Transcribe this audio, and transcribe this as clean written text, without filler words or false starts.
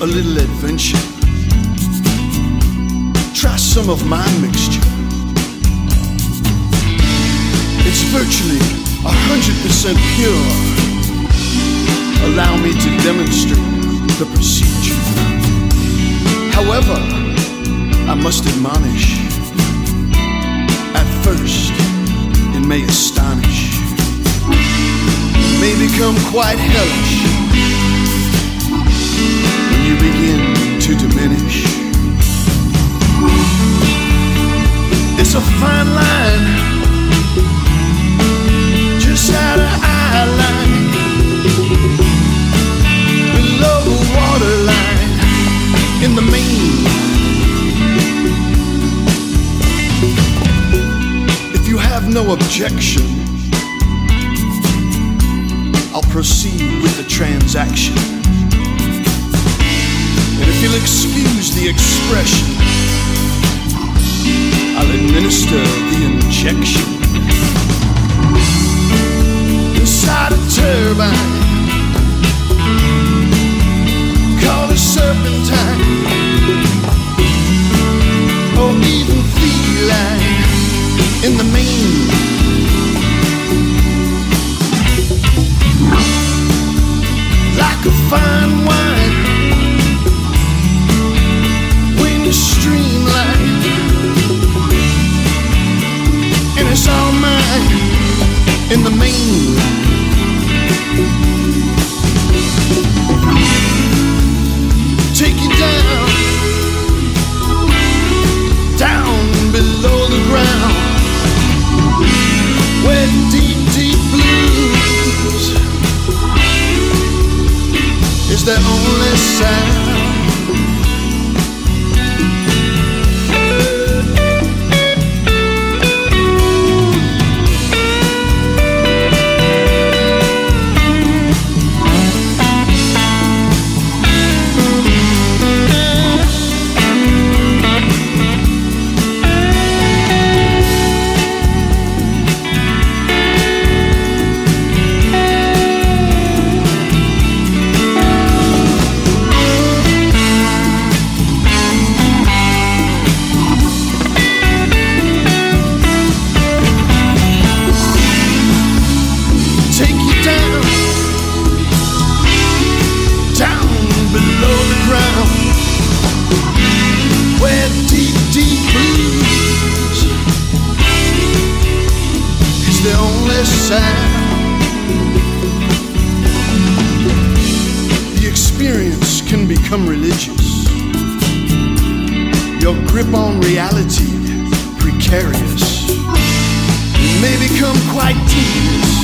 a little adventure. Try some of my mixture. It's virtually 100% pure. Allow me to demonstrate the procedure. However, I must admonish, at first it may astonish, may become quite hellish when you begin to diminish. It's a fine line, just out of eye line, below the waterline, in the main. If you have no objection, I'll proceed with the transaction. And if you'll excuse the expression, I'll administer the injection. Inside a turbine, call it serpentine, or even feline in the main. Like a fine wine, when you streamline, and it's all mine in the main. Take you down, down below the ground, where deep, deep blues is the only sound. The experience can become religious. Your grip on reality precarious. It may become quite tedious.